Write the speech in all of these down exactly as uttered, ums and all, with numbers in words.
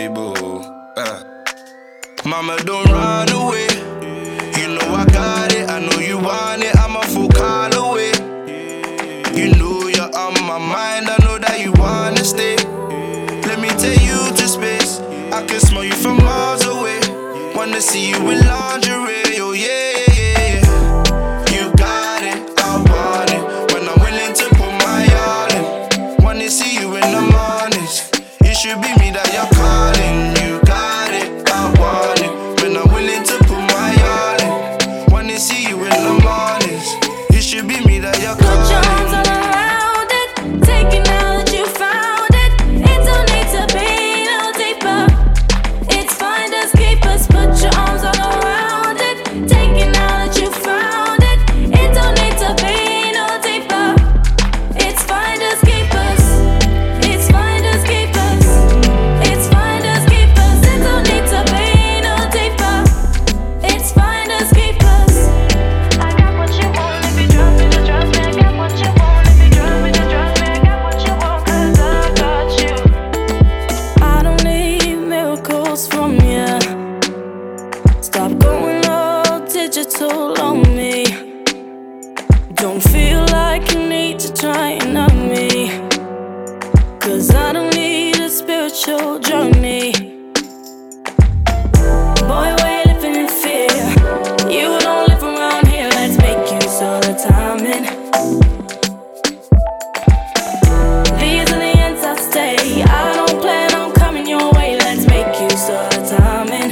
table. Uh. Mama, don't run away. You know I got it, I know you want it. I'm a full call away. You know you're on my mind, I know that you wanna stay. Let me take you to space. I can smell you from miles away. Wanna see you in lingerie, oh yeah, yeah, yeah. You got it, I want it. When I'm willing to put my all in. Wanna see you in the mornings. It should be me that you're calling. You got it, I want it. When I'm willing to put my all in. Wanna see you in the mornings. It should be me that you're calling. Put your arms all around it, take it now that you found it. It don't need to be no deeper. It's finders keepers. Put your arms all around it, take it now that you found it. It don't need to be no deeper. It's finders keepers. It's finders keepers. It's finders keepers. It don't need to be no deeper. It's finders keepers. I got what you want if you trust me to trust me. I got what you want if you trust me to trust me. I got what you want 'cause I got you. I don't need miracles from you. Stop going all digital on me. Don't feel like you need to try and help me, 'cause I don't need a spiritual journey. Boy, we're living in fear. You don't live around here, let's make use of the timing. These are the ends I stay. I don't plan on coming your way, let's make use of the timing.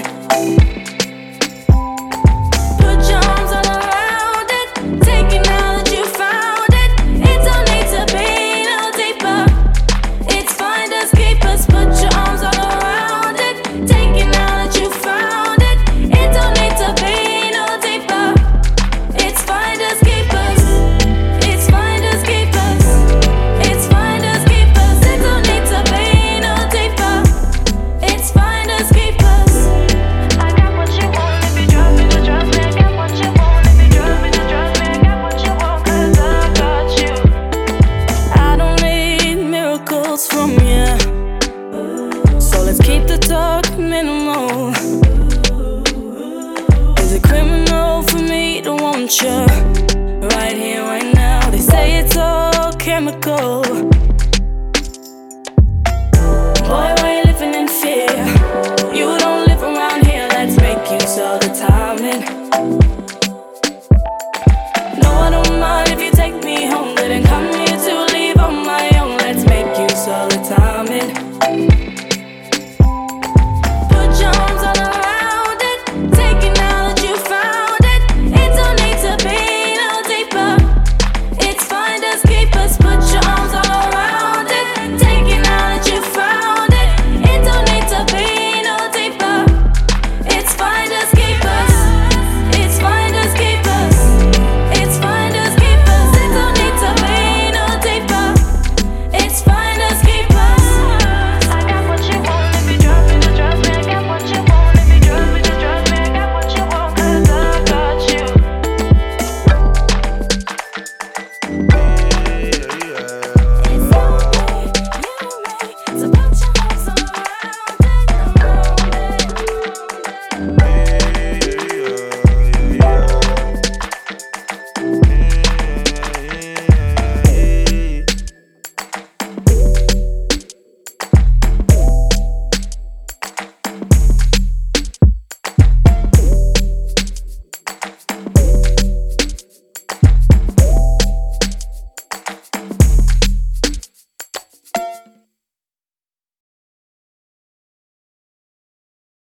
Put your arms all around it, take it now that you found it. It don't need to be no deeper. It's finders keepers. Put your arms all around it, take it now that you found it. It don't need to be no deeper. It's finders keepers. It's finders keepers. It's finders keepers. It don't need to be no deeper. It's finders keepers. I got what you want if you trust me to trust me. I got what you want if you trust me to trust me. I got what you want 'cause I got you. I don't need miracles from you, so let's keep the talk minimal. Is it criminal for me to want you right here, right now? They say it's all chemical.